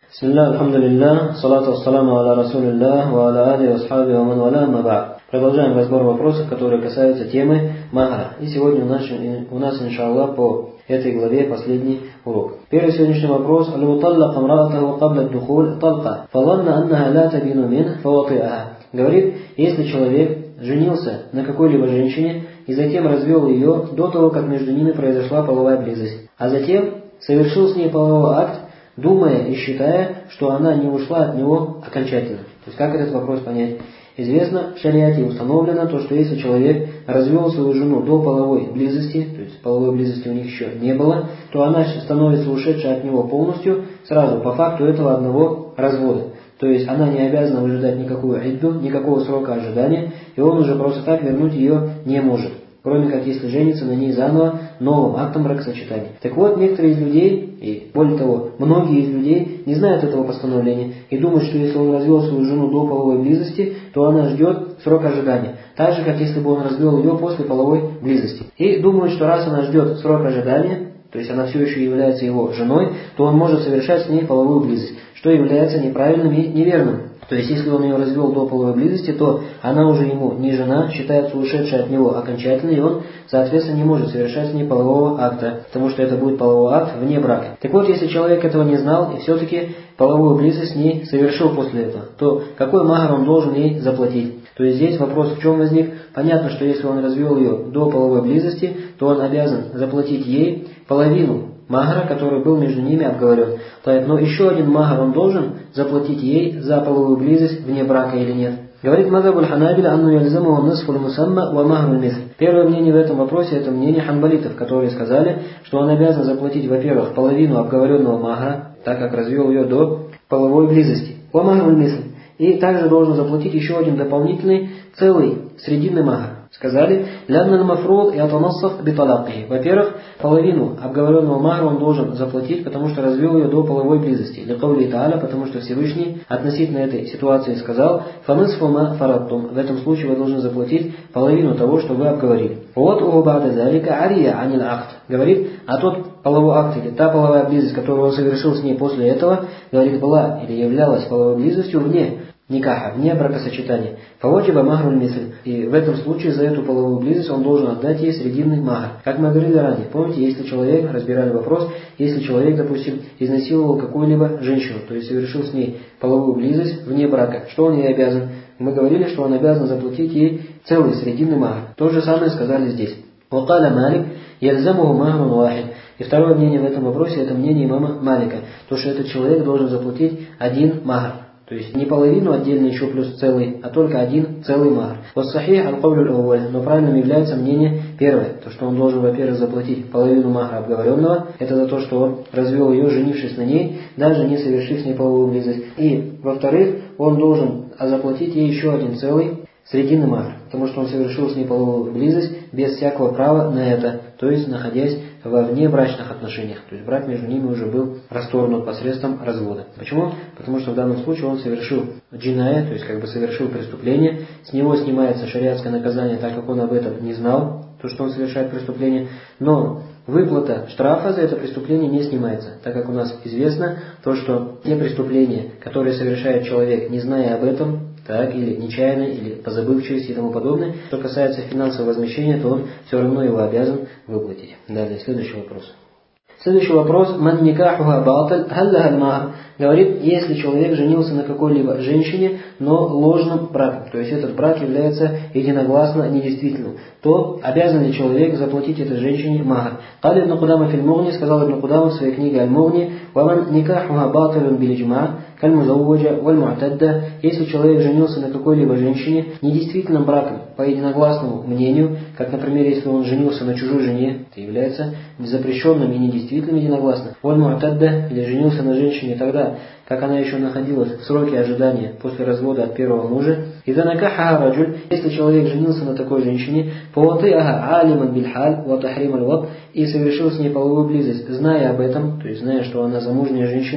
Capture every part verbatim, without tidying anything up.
Бисмилля, алхамдулилля, салату вассаламу аля расулилля, ва аля али васхаби ва ман валя, ама ба'д. Продолжаем разбор вопросов, которые касаются темы махра. И сегодня у нас, у нас иншаллах, по этой главе последний урок. Первый сегодняшний вопрос. Аль-муталлак амраатаху кабля ад-духуль талка, фаванна аннаха ла табину мин фавати'аха. Говорит, если человек женился на какой-либо женщине и затем развел ее до того, как между ними произошла половая близость, а затем совершил с ней половой акт, думая и считая, что она не ушла от него окончательно. То есть как этот вопрос понять? Известно, в шариате установлено то, что если человек развел свою жену до половой близости, то есть половой близости у них еще не было, то она становится ушедшей от него полностью сразу по факту этого одного развода. То есть она не обязана выжидать никакую идду, никакого срока ожидания, и он уже просто так вернуть ее не может, кроме как если женится на ней заново новым актом бракосочетания. Так вот, некоторые из людей, и более того, многие из людей не знают этого постановления и думают, что если он развел свою жену до половой близости, то она ждет срок ожидания. Так же, как если бы он развел ее после половой близости. И думают, что раз она ждет срок ожидания, то есть она все еще является его женой, то он может совершать с ней половую близость, что является неправильным и неверным. То есть, если он ее развел до половой близости, то она уже ему не жена, считается ушедшей от него окончательно, и он, соответственно, не может совершать с ней полового акта, потому что это будет половой акт вне брака. Так вот, если человек этого не знал и все-таки половую близость с ней совершил после этого, то какой махр он должен ей заплатить? То есть здесь вопрос в чем возник? Понятно, что если он развел ее до половой близости, то он обязан заплатить ей половину махра, который был между ними обговорен. Но еще один махр он должен заплатить ей за половую близость вне брака или нет. Говорит мазхаб аль-ханабиля, анну яльзамуху нисфу аль-мусамма ва махру аль-мисл. Первое мнение в этом вопросе, это мнение ханбалитов, которые сказали, что он обязан заплатить, во-первых, половину обговоренного махра, так как развел ее до половой близости. Ва махру аль-мисл. И также должен заплатить еще один дополнительный, целый, срединный махр. Сказали, лянна мафруд и атанассав биталакихи. Во-первых, половину обговоренного махра он должен заплатить, потому что развел ее до половой близости. Ликаули та'аля, потому что Всевышний относительно этой ситуации сказал, фанисфу ма фараттум. В этом случае вы должны заплатить половину того, что вы обговорили. Вот у ба'да залика ария анил акт. Говорит, а тот половой акт или та половая близость, которую он совершил с ней после этого, говорит, была или являлась половой близостью вне никаха, вне бракосочетания. Фаваджиба махруль мисль. И в этом случае за эту половую близость он должен отдать ей срединный махр. Как мы говорили ранее, помните, если человек, разбирали вопрос, если человек, допустим, изнасиловал какую-либо женщину, то есть совершил с ней половую близость вне брака, что он ей обязан? Мы говорили, что он обязан заплатить ей целый срединный махр. То же самое сказали здесь. Вакаля Малик, яльзамуху махрун вахид. И второе мнение в этом вопросе, это мнение имама Малика, то, что этот человек должен заплатить один махр. То есть не половину отдельно еще плюс целый, а только один целый махр. Вот сахих аль-каулю аль-авваль, но правильным является мнение первое, то что он должен, во-первых, заплатить половину махра обговоренного, это за то, что он развел ее, женившись на ней, даже не совершив с ней половую близость. И, во-вторых, он должен заплатить ей еще один целый срединный махр, потому что он совершил с ней половую близость без всякого права на это, то есть находясь во внебрачных отношениях. То есть брак между ними уже был расторгнут посредством развода. Почему? Потому что в данном случае он совершил джиная, то есть как бы совершил преступление, с него снимается шариатское наказание, так как он об этом не знал, то что он совершает преступление, но выплата штрафа за это преступление не снимается, так как у нас известно то, что те преступления, которые совершает человек, не зная об этом, так, или нечаянно, или по забывчивости и тому подобное. Что касается финансового возмещения, то он все равно его обязан выплатить. Далее, следующий вопрос. Следующий вопрос. Ман никахуха баталь халлахаль махр. Говорит, если человек женился на какой-либо женщине, но ложным браком, то есть этот брак является единогласно недействительным, то обязан ли человек заплатить этой женщине махр? Кали ибн Кудама филь Мугни, сказал ибн Кудама в своей книге Аль-Мугни, ваман никахуха баталюн билиджма, каль-музауджа валь-му'тадда. Если человек женился на какой-либо женщине недействительным браком, по единогласному мнению, как, например, если он женился на чужой жене, это является запрещенным и недействительным единогласно, валь-му'тадда, или женился на женщине тогда, как она еще находилась в сроке ожидания после развода от первого мужа. Ида накаха раджуль, если человек женился на такой женщине, фавати'аха алиман бильхаль ва тахрим аль-ват, и совершил с ней половую близость, зная об этом, то есть зная, что она замужняя женщина,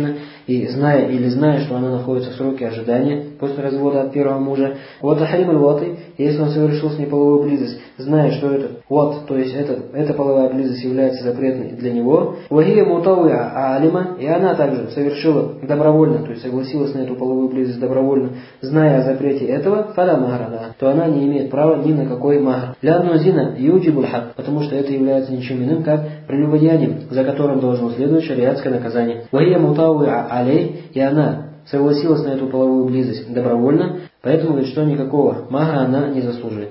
и зная или зная, что она находится в сроке ожидания после развода от первого мужа. Вот ахрим аль-ваты, если он совершил с ней половую близость, зная, что это вот, то есть это, эта половая близость является запретной для него. Вахия мутауя алима, и она также совершила добровольно, то есть согласилась на эту половую близость добровольно, зная о запрете этого, фаля махра, то она не имеет права ни на какой махр. Лянну зина юджибуль хак, потому что это является ничем иным, как прелюбодеянием, за которым должно следовать шариатское наказание. Вахия мутауя алей, и она согласилась на эту половую близость добровольно, поэтому говорит, что никакого махра она не заслуживает.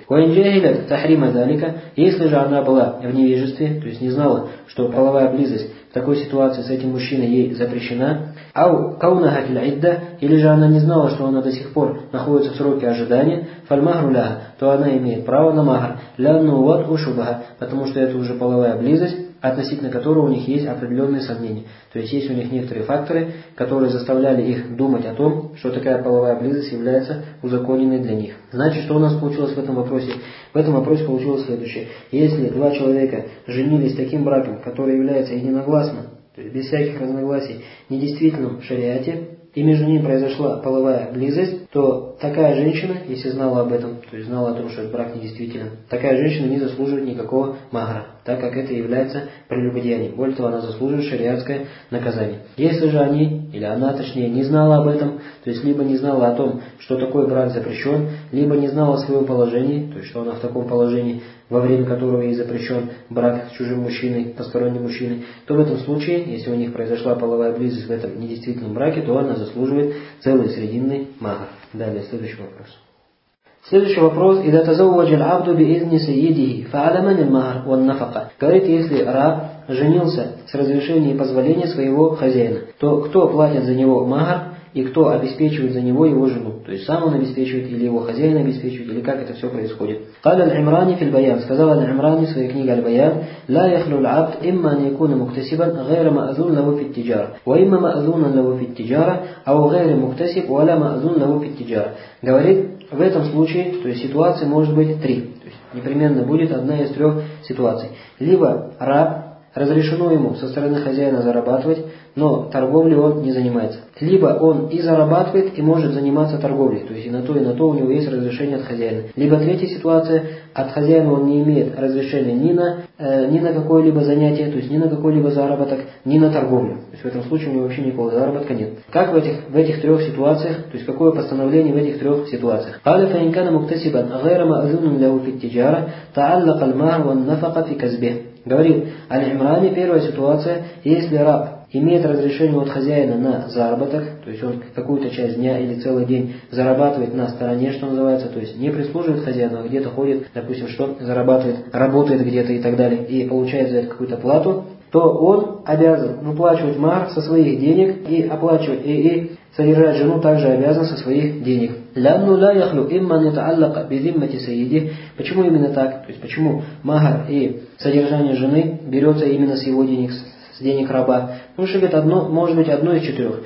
Если же она была в невежестве, то есть не знала, что половая близость в такой ситуации с этим мужчиной ей запрещена, ау каунаха фил идда, или же она не знала, что она до сих пор находится в сроке ожидания, фальмахру ляха, то она имеет право на махр, лянну ват ушубаха, потому что это уже половая близость, относительно которого у них есть определенные сомнения. То есть есть у них некоторые факторы, которые заставляли их думать о том, что такая половая близость является узаконенной для них. Значит, что у нас получилось в этом вопросе? В этом вопросе получилось следующее. Если два человека женились таким браком, который является единогласно, то есть без всяких разногласий, недействительным в шариате, и между ними произошла половая близость, то такая женщина, если знала об этом, то есть знала о том, что этот брак недействителен, такая женщина не заслуживает никакого махра, так как это является прелюбодеянием. Более того, она заслуживает шариатское наказание. Если же они, или она точнее, не знала об этом, то есть либо не знала о том, что такой брак запрещен, либо не знала о своем положении, то есть что она в таком положении, во время которого ей запрещен брак с чужим мужчиной, посторонним мужчиной, то в этом случае, если у них произошла половая близость в этом недействительном браке, то она заслуживает целый срединный махр. Далее, следующий вопрос. Следующий вопрос. «Ида тазавваджа аль-абду биизни сайидихи, фа'аля ман аль-махр ван нафака». Говорит, если раб женился с разрешения и позволения своего хозяина, то кто платит за него махр и кто обеспечивает за него его жену? То есть сам он обеспечивает, или его хозяин обеспечивает, или как это все происходит. «Каля аль-Имрани фил баян», сказал аль-Имрани в своей книге аль-Баян, «Ла яхлу аль-абд имма ан якуна муктасибан гайра ма'зун лаву фит тиджара, ва имма ма'зунан лаву фит тиджара, ау гайра муктасиб, ва ла ма'зун лаву фит тиджара». Говорит, в этом случае, то есть ситуаций может быть три. То есть непременно будет одна из трех ситуаций. Либо раб, разрешено ему со стороны хозяина зарабатывать, но торговлей он не занимается. Либо он и зарабатывает, и может заниматься торговлей, то есть и на то, и на то у него есть разрешение от хозяина. Либо третья ситуация, от хозяина он не имеет разрешения ни на, э, ни на какое-либо занятие, то есть ни на какой-либо заработок, ни на торговлю. То есть в этом случае у него вообще никакого заработка нет. Как в этих, в этих трех ситуациях, то есть какое постановление в этих трех ситуациях? Говорит аль-Имрани, первая ситуация, если раб имеет разрешение от хозяина на заработок, то есть он какую-то часть дня или целый день зарабатывает на стороне, что называется, то есть не прислуживает хозяину, а где-то ходит, допустим, что зарабатывает, работает где-то и так далее, и получает за это какую-то плату, то он обязан выплачивать махр со своих денег и оплачивать, и, и содержать жену также обязан со своих денег. Почему именно так? То есть почему махр и содержание жены берется именно с его денег, с денег раба? Потому что говорит, одно, может быть одно из четырех.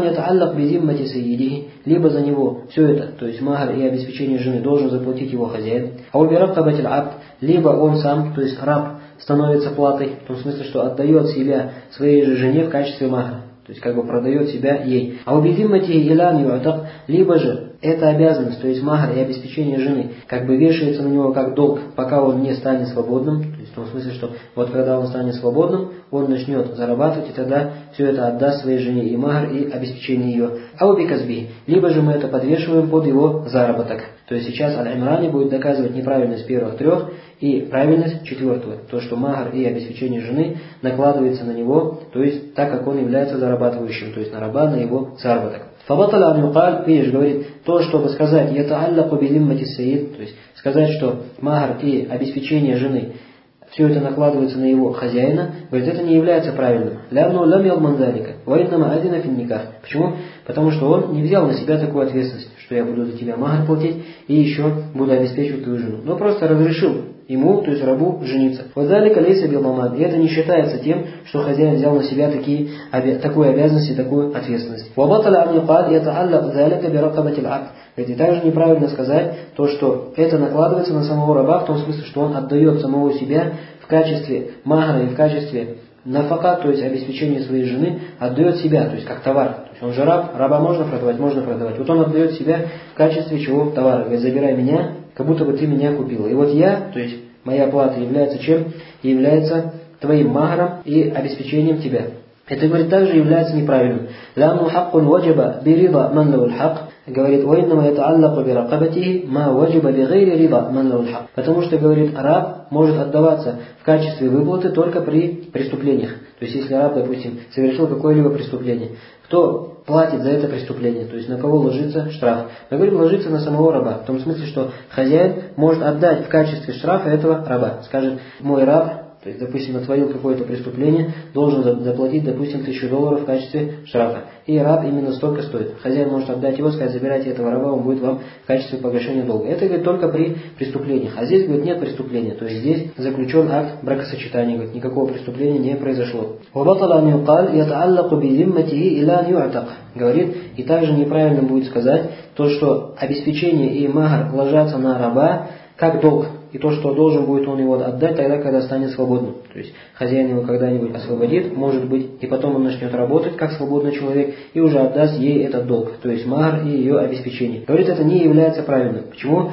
Либо за него все это, то есть махр и обеспечение жены, должен заплатить его хозяин. Либо он сам, то есть раб, становится платой, в том смысле, что отдает себя своей же жене в качестве махра. То есть как бы продает себя ей. А убедимати илан юатак, либо же эта обязанность, то есть махр и обеспечение жены, как бы вешается на него как долг, пока он не станет свободным. То есть в том смысле, что вот когда он станет свободным, он начнет зарабатывать, и тогда все это отдаст своей жене и махр, и обеспечение ее. А убиказби, либо же мы это подвешиваем под его заработок. То есть сейчас аль-Имрани будет доказывать неправильность первых трех и правильность четвертого. То, что махр и обеспечение жены накладывается на него, то есть так как он является зарабатывающим, то есть на раба, на его заработок. Фабаталя ан-юкаль, видишь, говорит, то, чтобы сказать, ятааллаку бидиммати саид, то есть сказать, что махр и обеспечение жены, все это накладывается на его хозяина, говорит, это не является правильным. Лянну лам ялман залика, ва иннама адина фин никах. Почему? Потому что он не взял на себя такую ответственность, что я буду за тебя махр платить и еще буду обеспечивать твою жену. Но просто разрешил ему, то есть рабу, жениться. Вот залика лейса билмаман. И это не считается тем, что хозяин взял на себя такие, такую обязанность и такую ответственность. Вабаталя ан юкаль ятааллак залика биракабатил абд. И также неправильно сказать то, что это накладывается на самого раба, в том смысле, что он отдает самого себя в качестве махра и в качестве нафака, то есть обеспечение своей жены, отдает себя, то есть как товар. То есть он же раб, раба можно продавать, можно продавать. Вот он отдает себя в качестве чего? Товара. Говорит, забирай меня, как будто бы ты меня купила. И вот я, то есть моя оплата является чем? Является твоим махром и обеспечением тебя. Это, говорит, также является неправильным. «Лянну хаккун ваджаба бирида ман лаул хак». Говорит, «Уиннама ятааллаку биракабатихи ма ваджаба бигайри рида ман лаул хак». Потому что, говорит, раб может отдаваться в качестве выплаты только при преступлениях. То есть, если раб, допустим, совершил какое-либо преступление, кто платит за это преступление, то есть на кого ложится штраф? Мы говорим, ложится на самого раба. В том смысле, что хозяин может отдать в качестве штрафа этого раба. Скажет, мой раб, то есть, допустим, натворил какое-то преступление, должен заплатить, допустим, тысячу долларов в качестве штрафа. И раб именно столько стоит. Хозяин может отдать его, сказать, забирайте этого раба, он будет вам в качестве погашения долга. Это, говорит, только при преступлениях. А здесь, говорит, нет преступления. То есть здесь заключен акт бракосочетания. Говорит, никакого преступления не произошло. Говорит, и также неправильно будет сказать то, что обеспечение и махр ложатся на раба как долг. И то, что должен будет он его отдать тогда, когда станет свободным. То есть хозяин его когда-нибудь освободит, может быть, и потом он начнет работать как свободный человек и уже отдаст ей этот долг, то есть махр и ее обеспечение. Говорит, это не является правильным. Почему?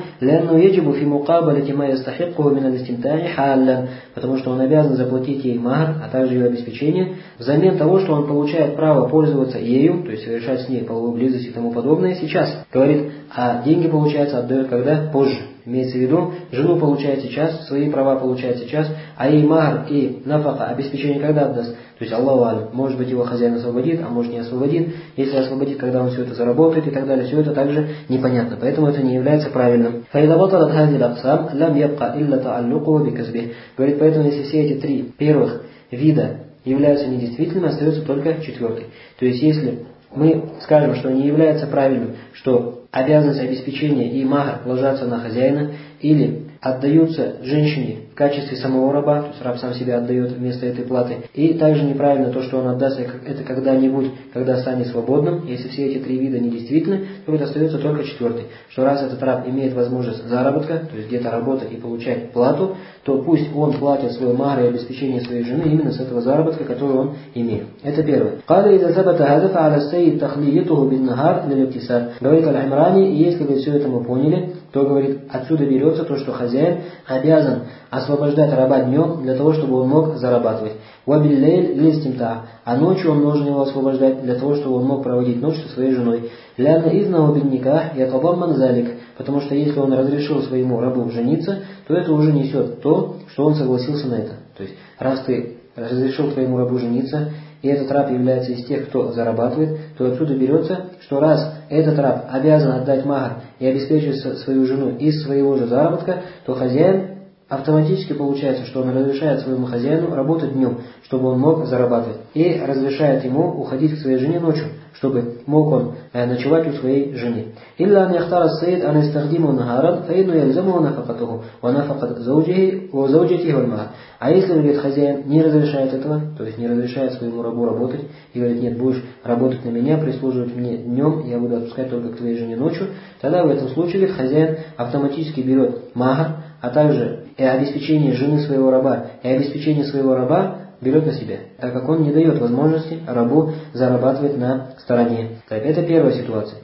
Потому что он обязан заплатить ей махр, а также ее обеспечение, взамен того, что он получает право пользоваться ею, то есть совершать с ней половую близость и тому подобное сейчас. Говорит, а деньги, получается, отдает когда? Позже. Имеется в виду, жену получает сейчас, свои права получает сейчас, а ей махр и нафака, обеспечение когда отдаст? То есть Аллаху алям, может быть его хозяин освободит, а может не освободит. Если освободит, когда он все это заработает и так далее, все это также непонятно. Поэтому это не является правильным. Говорит, поэтому если все эти три первых вида являются недействительными, остается только четвертый. То есть если мы скажем, что не является правильным, что обязанность обеспечения и махр ложатся на хозяина, или отдаются женщине в качестве самого раба, то есть раб сам себя отдает вместо этой платы. И также неправильно то, что он отдаст это когда-нибудь, когда станет свободным. Если все эти три вида недействительны, то вот остается только четвертый. Что раз этот раб имеет возможность заработка, то есть где-то работать и получать плату, то пусть он платит свой махр и обеспечение своей жены именно с этого заработка, который он имеет. Это первое. Говорит Аль-Имрани, и если вы все это мы поняли, то, говорит, отсюда берется то, что хозяин обязан освобождать раба днем для того, чтобы он мог зарабатывать. Вабиллейль листимта, а ночью он должен его освобождать для того, чтобы он мог проводить ночь со своей женой. Ляна изна бинниках ятадамман залик, потому что если он разрешил своему рабу жениться, то это уже несет то, что он согласился на это. То есть, раз ты разрешил твоему рабу жениться, и этот раб является из тех, кто зарабатывает, то отсюда берется, что раз этот раб обязан отдать махр и обеспечить свою жену из своего же заработка, то хозяин автоматически получается, что он разрешает своему хозяину работать днем, чтобы он мог зарабатывать, и разрешает ему уходить к своей жене ночью, чтобы мог он э, ночевать у своей жены. Илля ан яхтара сайид ан истахдиму нахаран, фаину ялзаму нафакатуху, ва нафакат зауджихи, ва зауджихи валь махар. А если, говорит, хозяин не разрешает этого, то есть не разрешает своему рабу работать, и говорит, нет, будешь работать на меня, прислуживать мне днем, я буду отпускать только к твоей жене ночью, тогда в этом случае, говорит, хозяин автоматически берет махар, а также и обеспечение жены своего раба, и обеспечение своего раба берет на себя, так как он не дает возможности рабу зарабатывать на стороне. Так, это первая ситуация.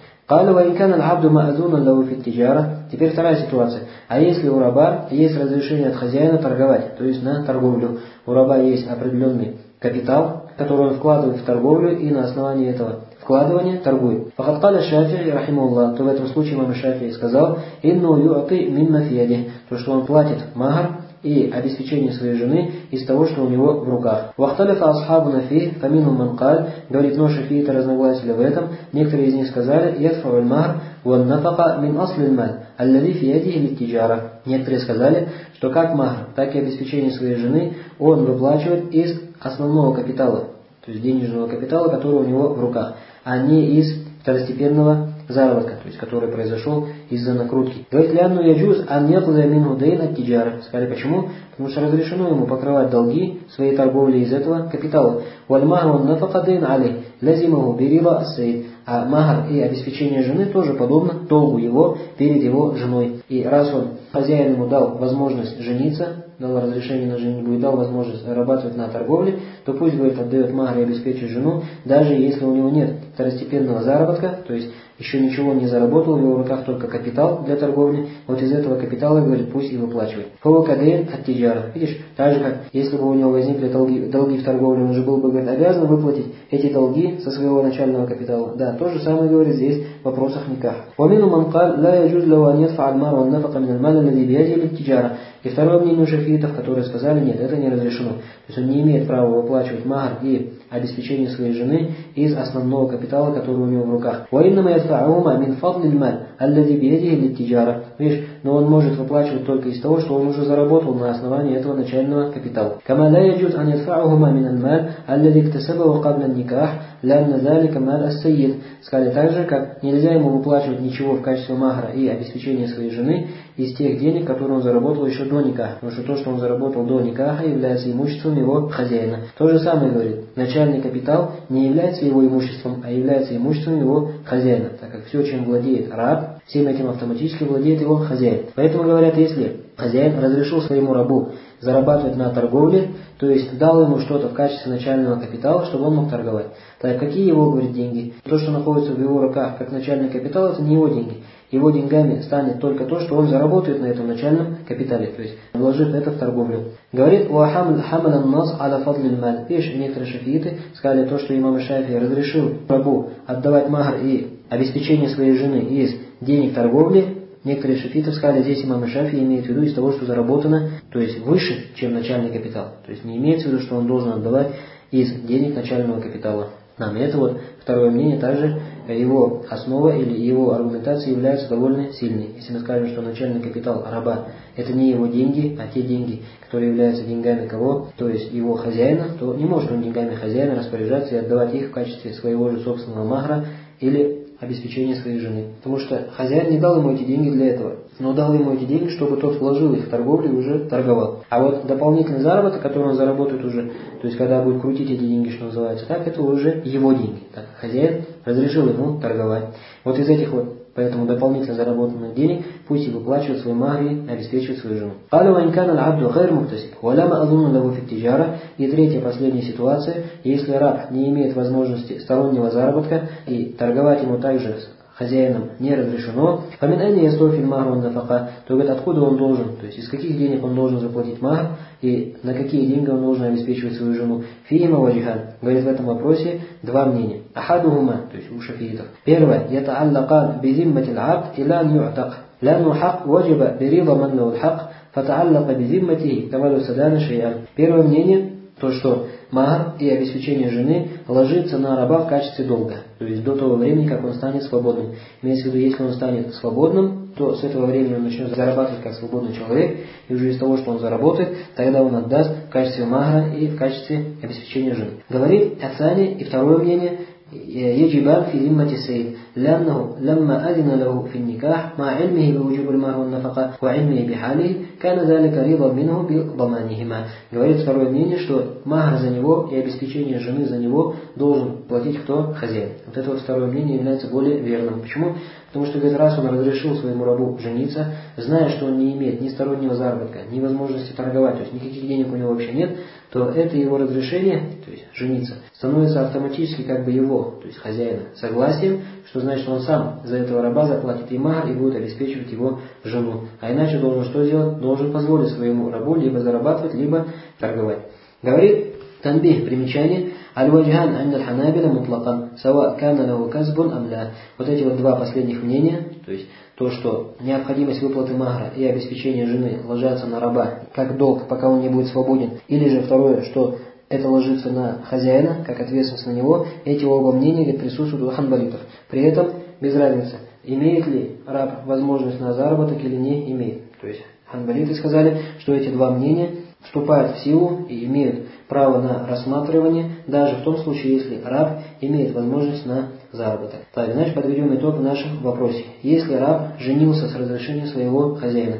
Теперь вторая ситуация. А если у раба есть разрешение от хозяина торговать, то есть на торговлю, у раба есть определенный капитал, который он вкладывает в торговлю, и на основании этого вкладывания торгует. Фахаткаля Шафи'и рахимуллах, то в этом случае имам Шафи'и сказал, инну ю'ати мимма фияди, то что он платит махр и обеспечение своей жены из того, что у него в руках. Вахталифа асхабуна фи, фаминум манкаль, говорит, но шафииты разногласили в этом. Некоторые из них сказали, ядфа'уль махр ван нафака мин аслиль маль, аллади фи ядихи литтиджара. Некоторые сказали, что как махр, так и обеспечение своей жены он выплачивает из основного капитала, то есть денежного капитала, который у него в руках, а не из второстепенного заработка, то есть который произошел из-за накрутки. Говорит, лянну яджуз ан якуза минху дейн ат тиджара. Сказали, почему? Потому что разрешено ему покрывать долги своей торговли из этого капитала. Валь махру нафака дейн али, лазимаху бириба ас-сайд. А махр и обеспечение жены тоже подобно долгу его перед его женой. И раз он, хозяин ему дал возможность жениться дал разрешение на женитьбу и дал возможность зарабатывать на торговле, то пусть, говорит, отдает махр и обеспечит жену, даже если у него нет второстепенного заработка, то есть еще ничего не заработал, в его руках только капитал для торговли, вот из этого капитала, говорит, пусть и выплачивает. Фова кадейн от тиджара. Видишь, так же, как если бы у него возникли долги, долги в торговле, он же был бы, говорит, обязан выплатить эти долги со своего начального капитала. Да, то же самое, говорит, здесь в вопросах никах. И второе мнение у шафиитов, которые сказали, нет, это не разрешено. То есть он не имеет права выплачивать махр и обеспечение своей жены из основного капитала, который у него в руках. Видишь, но он может выплачивать только из того, что он уже заработал на основании этого начального капитала. Сказали также, как нельзя ему выплачивать ничего в качестве махра и обеспечения своей жены из тех денег, которые он заработал еще до никаха. Потому что то, что он заработал до никаха, является имуществом его хозяина. То же самое говорит, начальный капитал не является его имуществом, а является имуществом его хозяина, так как все, чем владеет раб, всем этим автоматически владеет его хозяин. Поэтому говорят, если хозяин разрешил своему рабу зарабатывать на торговле, то есть дал ему что-то в качестве начального капитала, чтобы он мог торговать. Так какие его, говорит, деньги? То, что находится в его руках как начальный капитал, это не его деньги. Его деньгами станет только то, что он заработает на этом начальном капитале, то есть вложит это в торговлю. Говорит, видишь, некоторые шафииты сказали то, что имам Шафии разрешил рабу отдавать махр и обеспечение своей жены из денег торговли. Некоторые шафииты сказали, здесь имам Шафии имеет в виду из того, что заработано, то есть выше, чем начальный капитал. То есть не имеется в виду, что он должен отдавать из денег начального капитала. Нам это вот второе мнение, также его основа или его аргументация является довольно сильной. Если мы скажем, что начальный капитал раба это не его деньги, а те деньги, которые являются деньгами кого, то есть его хозяина, то не может он деньгами хозяина распоряжаться и отдавать их в качестве своего же собственного махра или обеспечения своей жены. Потому что хозяин не дал ему эти деньги для этого, но дал ему эти деньги, чтобы тот вложил их в торговлю и уже торговал. А вот дополнительный заработок, который он заработает уже, то есть когда будет крутить эти деньги, что называется, так это уже его деньги. Так хозяин разрешил ему торговать. Вот из этих вот поэтому дополнительно заработанных денег пусть и выплачивает свой махр и обеспечивает свою жену. И третья, последняя ситуация, если раб не имеет возможности стороннего заработка и торговать ему также с хозяином не разрешено, то говорит, откуда он должен, то есть из каких денег он должен заплатить махр и на какие деньги он должен обеспечивать свою жену. Фиима ваджихан, говорит в этом вопросе два мнения. Ахадухума, то есть у шафиитов. Первое, ятааллакан безимматил абд илан ю'так, лану хак ваджиба бирида ман лау хак, фатааллака безимматихи каваду садана шей'ан. Первое мнение, то, что махр и обеспечение жены ложится на раба в качестве долга, то есть до того времени, как он станет свободным. Имеется в виду, если он станет свободным, то с этого времени он начнет зарабатывать как свободный человек, и уже из того, что он заработает, тогда он отдаст в качестве махра и в качестве обеспечения жены. Говорит Асани, и второе мнение, يجبان في ذمة السيد لأنه لما أذن له في النكاح مع علمه بوجوب المهر والنفقة وعلمه بحاله كان ذلك رضا منه بضمانهما. Говорит второе мнение, что махр за него и обеспечение жены за него должен платить кто? Хозяин. Вот это вот второе мнение является более верным. Почему? Потому что, говорит, раз он разрешил своему рабу жениться, зная, что он не имеет ни стороннего заработка, ни возможности торговать, то есть никаких денег у него вообще нет, то это его разрешение, то есть жениться, становится автоматически как бы его, то есть хозяина, согласием, что значит, он сам за этого раба заплатит и махр и будет обеспечивать его жену. А иначе должен что делать? Должен позволить своему рабу либо зарабатывать, либо торговать. Говорит танбих, примечание, аль-ваджхан ан аль-ханабила мутлакан, сава кана лаху казбун ам ла. Вот эти вот два последних мнения, то есть то, что необходимость выплаты махра и обеспечения жены ложатся на раба как долг, пока он не будет свободен, или же второе, что это ложится на хозяина, как ответственность на него, эти оба мнения говорит, присутствуют у ханбалитов. При этом без разницы, имеет ли раб возможность на заработок или не имеет. То есть ханбалиты сказали, что эти два мнения вступают в силу и имеют право на рассматривание, даже в том случае, если раб имеет возможность на заработок. Так, значит, подведем итог в нашем вопросе. Если раб женился с разрешения своего хозяина,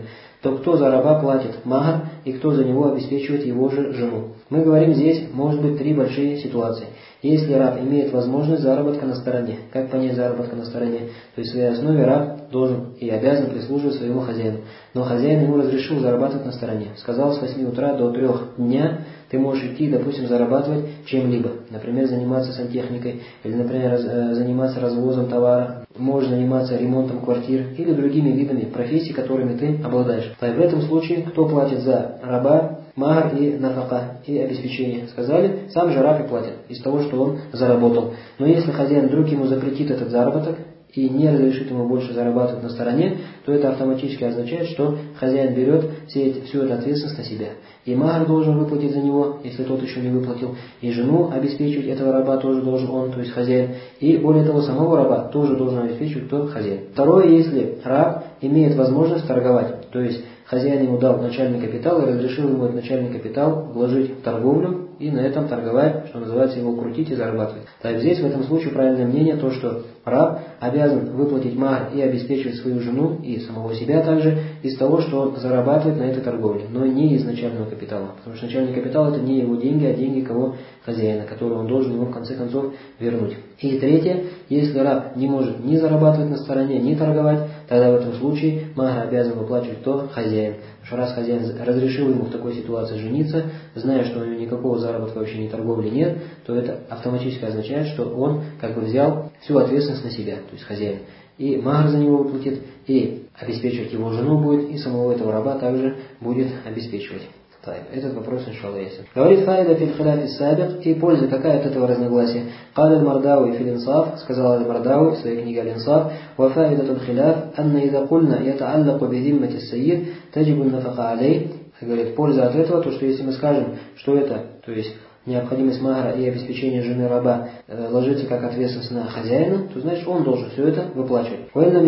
то кто за раба платит махр и кто за него обеспечивает его же жену? Мы говорим, здесь может быть три большие ситуации. Если раб имеет возможность заработка на стороне, как понять заработка на стороне? То есть в своей основе раб должен и обязан прислуживать своему хозяину. Но хозяин ему разрешил зарабатывать на стороне. Сказал, с восьми утра до трёх дня ты можешь идти, допустим, зарабатывать чем-либо. Например, заниматься сантехникой, или, например, раз, э, заниматься развозом товара, можешь заниматься ремонтом квартир или другими видами профессий, которыми ты обладаешь. А в этом случае кто платит за раба? Махр и нафака, и обеспечение. Сказали, сам же раб и платит из того, что он заработал. Но если хозяин вдруг ему запретит этот заработок и не разрешит ему больше зарабатывать на стороне, то это автоматически означает, что хозяин берет все эти, всю эту ответственность на себя. И махр должен выплатить за него, если тот еще не выплатил, и жену обеспечивать этого раба тоже должен он, то есть хозяин. И более того, самого раба тоже должен обеспечивать кто? Хозяин. Второе, если раб имеет возможность торговать, то есть хозяин ему дал начальный капитал и разрешил ему этот начальный капитал вложить в торговлю и на этом торговать, что называется, его крутить и зарабатывать. Так здесь в этом случае правильное мнение то, что раб обязан выплатить махр и обеспечивать свою жену и самого себя также из того, что он зарабатывает на этой торговле, но не из начального капитала. Потому что начальный капитал это не его деньги, а деньги кого? Хозяина, которые он должен ему в конце концов вернуть. И третье, если раб не может ни зарабатывать на стороне, ни торговать, тогда в этом случае махр обязан выплачивать кто? Хозяин. Потому что раз хозяин разрешил ему в такой ситуации жениться, зная, что у него никакого заработка вообще ни торговли нет, то это автоматически означает, что он как бы взял всю ответственность на себя, то есть хозяин. И махр за него выплатит, и обеспечивать его жену будет, и самого этого раба также будет обеспечивать. Этот вопрос, иншалла, ясен. Говорит фаида фил хиляфи сабик, и польза какая от этого разногласия? Каль аль-Мардауи фил инсаф, сказал аль-Мардауи в своей книге аль-Инсаф, ва фаида тул хиляф, анна ида кульна ятааллаку бидиммати сайид, таджибу нафака алей. Говорит, польза от этого, то что если мы скажем, что это, то есть необходимость махра и обеспечение жены раба э, ложится как ответственность на хозяина, то значит он должен все это выплачивать.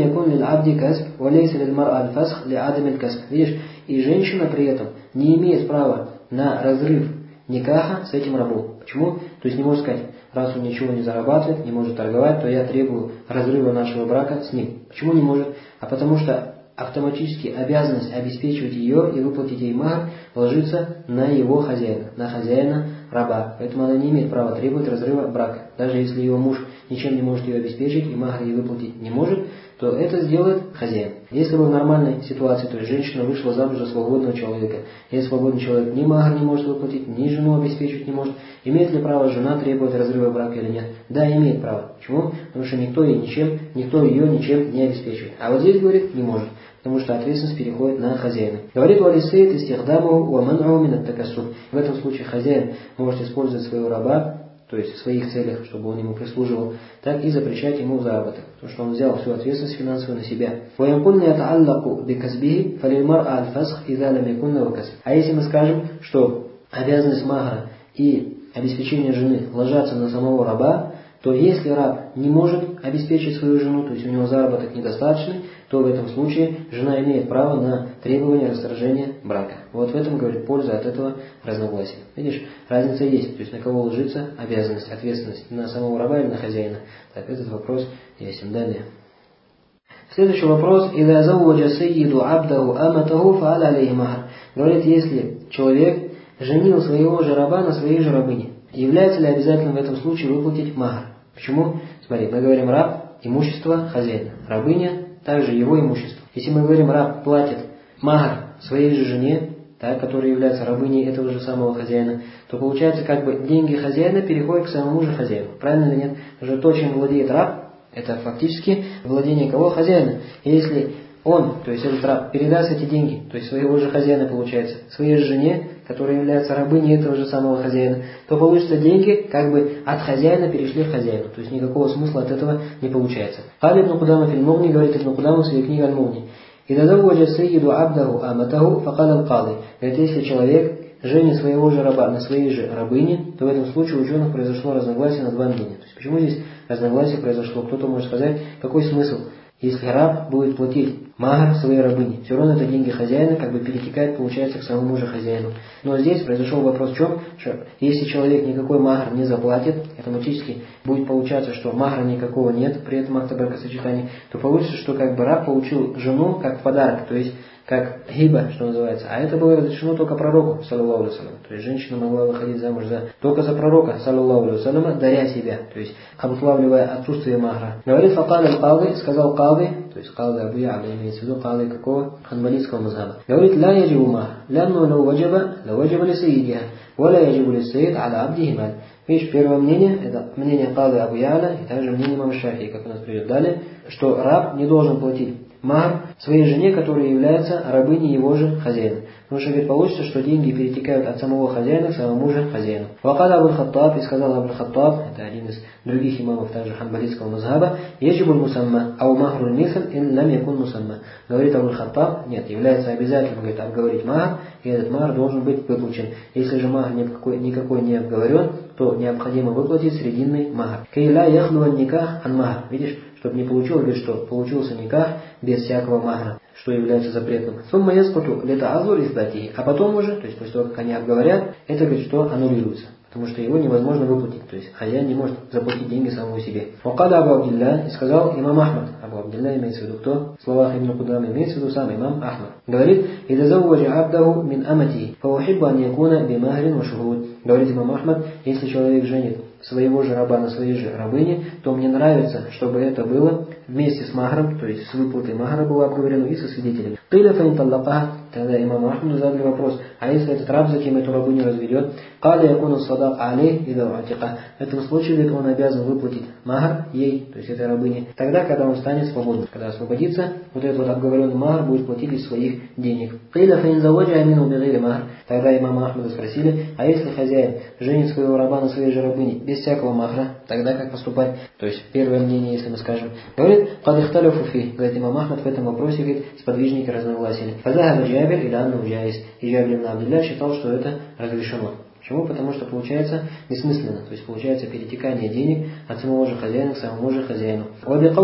Видишь, и женщина при этом не имеет права на разрыв никаха с этим рабом. Почему? То есть не может сказать, раз он ничего не зарабатывает, не может торговать, то я требую разрыва нашего брака с ним. Почему не может? А потому что автоматически обязанность обеспечивать ее и выплатить ей махр ложится на его хозяина, на хозяина раба. Поэтому она не имеет права требовать разрыва брака. Даже если ее муж ничем не может ее обеспечить и махр ей выплатить не может, то это сделает хозяин. Если бы в нормальной ситуации, то есть женщина вышла замуж за свободного человека, если свободный человек ни махр не может выплатить, ни жену обеспечить не может, имеет ли право жена требовать разрыва брака или нет? Да, имеет право. Почему? Потому что никто ее ничем, никто ее ничем не обеспечивает. А вот здесь, говорит, не может. Потому что ответственность переходит на хозяина. Говорит, валисейт истихдаму ва ман'у мин ат-такассуб. В этом случае хозяин может использовать своего раба, то есть в своих целях, чтобы он ему прислуживал, так и запрещать ему заработок, потому что он взял всю ответственность финансовую на себя. А если мы скажем, что обязанность махра и обеспечение жены ложатся на самого раба, то если раб не может обеспечить свою жену, то есть у него заработок недостаточный, то в этом случае жена имеет право на требование расторжения брака. Вот в этом, говорит, польза от этого разногласия. Видишь, разница есть, то есть на кого ложится обязанность, ответственность, на самого раба или на хозяина. Так, этот вопрос ясен. Далее. Следующий вопрос. «Ида завваджа сайиду абдаху аматаху фа'аля алейхи махр». Говорит, если человек женил своего же раба на своей же рабыне, является ли обязательно в этом случае выплатить махр? Почему? Смотри, мы говорим раб, имущество хозяина, рабыня, также его имущество. Если мы говорим раб платит махр своей же жене, так, которая является рабыней этого же самого хозяина, то получается как бы деньги хозяина переходят к самому же хозяину. Правильно или нет? Потому что то, чем владеет раб, это фактически владение кого? Хозяина. И если он, то есть этот раб, передаст эти деньги, то есть своего же хозяина получается, своей же жене, которая является рабыней этого же самого хозяина, то получится деньги как бы от хозяина перешли к хозяину. То есть никакого смысла от этого не получается. Кали ибн Кудама фил Мугни, говорит ибн Кудама в своей книге Аль-Мугни. «Ида завваджа сайиду абдаху аматаху факад аль-кады». Говорит, если человек женит своего же раба на своей же рабыне, то в этом случае у ученых произошло разногласие на два мнения. То есть почему здесь разногласие произошло? Кто-то может сказать, какой смысл? Если раб будет платить махр своей рабыне, все равно это деньги хозяина как бы перетекает, получается, к самому же хозяину. Но здесь произошел вопрос в чем? Что если человек никакой махр не заплатит, автоматически будет получаться, что махра никакого нет при этом акте бракосочетания, то получится, что как бы раб получил жену как подарок, то есть как хиба, что называется. А это было разрешено только пророку, саллаллаху алейхи вассалям. То есть женщина могла выходить замуж за, только за пророка, саллаллаху алейхи вассалям, даря себя, то есть обуславливая отсутствие махра. Говорит факаль аль-кады, сказал кады, то есть кады Абу Я'ля, имеется в виду кады какого? Ханбалийского мазхаба. Говорит, ла яджибу махр, лянну лау ваджаба, ла ваджаба ли сайидиха, валя яджибу ли сайид аля абдихи маль. Видишь, первое мнение, это мнение кады Абу Я'ля, и также мнение имама Шафии, как у нас придет далее, что раб не должен платить махр своей жене, которая является рабыней его же хозяина. Потому что, говорит, получится, что деньги перетекают от самого хозяина к самому же хозяину. Вакада Абуль-Хаттаб, и сказал Абуль-Хаттаб, это один из других имамов также ханбалийского мазхаба, яджибуль мусамма, ау махруль мисл, ин лам якун мусамма. Говорит Абуль-Хаттаб, нет, является обязательным, говорит, обговорить махр, и этот махр должен быть выплачен. Если же махр никакой, никакой не обговорен, то необходимо выплатить срединный махр. Кейла яхлуан никах ан махр. Видишь, чтобы не получилось, говорит, что получился никах без всякого махра, что является запретным. Сумма яскуту лета азур избати. А потом уже, то есть после того, как они обговорят, это, говорит, что аннулируется. Потому что его невозможно выплатить. То есть хозяин не может заплатить деньги самому себе. Вакада Абу Абдилля, и сказал имам Ахмад. Абу Абдилля имеется в виду кто? В словах Ибн Кудама имеется в виду сам имам Ахмад. Говорит, «Ида завваджа абдаху мин амати, фаухибба ан якуна бимахрин ва шухуд». Говорит имам Ахмад, если человек женит своего же раба на своей же рабыне, то мне нравится, чтобы это было вместе с махром, то есть с выплатой махра было обговорено и со свидетелями. Тогда имам Ахмаду задали вопрос, а если этот раб затем эту рабыню разведет, в этом случае, говорит, он обязан выплатить махр ей, то есть этой рабыне, тогда, когда он станет свободным, когда освободится, вот этот вот обговоренный махр будет платить из своих денег. Тогда имама Ахмада спросили, а если хозяин женит своего раба на своей же рабыне без всякого махра, тогда как поступать? То есть первое мнение, если мы скажем, говорит, говорит имам Ахмад в этом вопросе, говорит, сподвижники разногласили. Джабир или Анна Уджаис. И Джабир ибн Абдилля считал, что это разрешено. Почему? Потому что получается бессмысленно. То есть получается перетекание денег от самого же хозяина к самому же хозяину. Говорит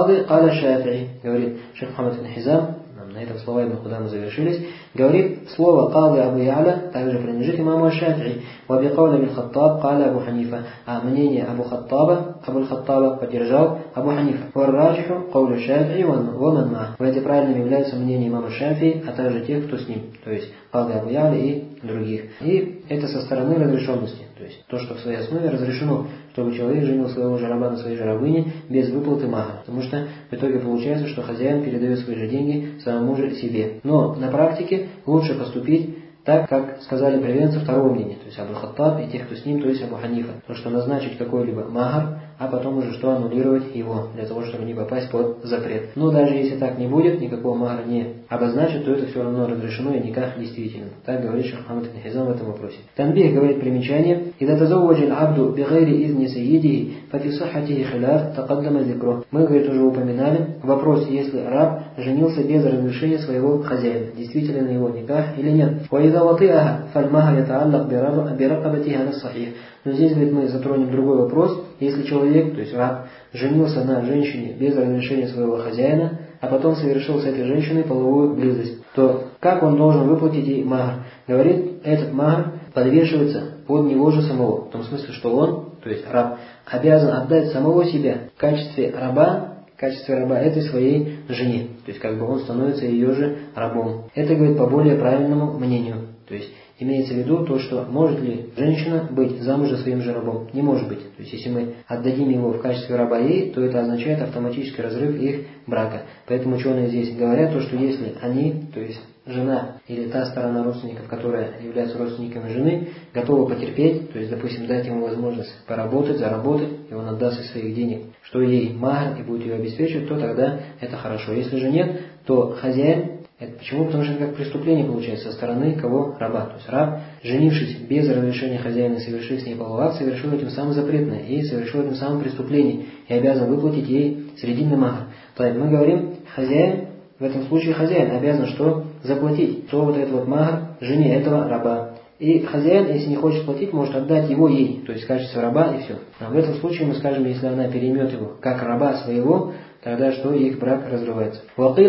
шейх Мухаммад ибн Хизам, на этом слова Ибн Кудама завершились, говорит, слово «Кады Абу Я'ля» также принадлежит имаму Аш-Шафи'и. «Вабикауля бил-Хаттаб каля Абу Ханифа». А мнение Абу Хаттаба, Абу Хаттаба поддержал Абу Ханифа. «Варраджиху кауля Шафи'и ваман ма». В эти правильным являются мнения имама Шафи'и, а также тех, кто с ним. То есть Кады Абу Я'ля и других. И это со стороны разрешенности. То есть то, что в своей основе разрешено, чтобы человек женил своего же раба на своей же рабыне без выплаты махра. Потому что в итоге получается, что хозяин передает свои же деньги самому же себе. Но на практике лучше поступить так, как сказали приверженцы второго мнения, то есть Абу Хаттаб и тех, кто с ним, то есть Абу Ханифа. То, что назначить какой-либо махр, а потом уже что аннулировать его, для того, чтобы не попасть под запрет. Но даже если так не будет, никакого махра не обозначит, то это все равно разрешено и никак действительно. Так говорит шейх Мухаммад ибн Хизам в этом вопросе. Танбих говорит примечание, «Ида тазавваджа аль-абду бигайри изни сайидихи, фафи саххатихи хиляф тақаддама зикру». Мы, говорит, уже упоминали вопрос, если раб женился без разрешения своего хозяина, действительно его никах или нет. وإذا وطئها فالمهر يتعلق برقبتها على الصحيح. Но здесь, говорит, мы затронем другой вопрос. Если человек, то есть раб, женился на женщине без разрешения своего хозяина, а потом совершил с этой женщиной половую близость, то как он должен выплатить ей махр? Говорит, этот махр подвешивается под него же самого. В том смысле, что он, то есть раб, обязан отдать самого себя в качестве раба, в качестве раба этой своей жене. То есть как бы он становится ее же рабом. Это, говорит, по более правильному мнению. То есть имеется в виду то, что может ли женщина быть замужем своим же рабом? Не может быть. То есть если мы отдадим его в качестве раба ей, то это означает автоматический разрыв их брака. Поэтому ученые здесь говорят, то, что если они, то есть жена или та сторона родственников, которая является родственниками жены, готова потерпеть, то есть, допустим, дать ему возможность поработать, заработать, и он отдаст из своих денег, что ей махр и будет ее обеспечивать, то тогда это хорошо. Если же нет, то хозяин, это почему? Потому что это как преступление получается со стороны кого? Раба. То есть раб, женившись без разрешения хозяина, совершив с ней половой акт, совершил этим самым запретное и совершил этим самым преступление и обязан выплатить ей срединный махр. То есть мы говорим, хозяин, в этом случае хозяин обязан что? Заплатить. То вот этот вот махр жене этого раба. И хозяин, если не хочет платить, может отдать его ей, то есть в качестве раба и все. А в этом случае мы скажем, если она переймет его как раба своего, тогда что их брак разрывается.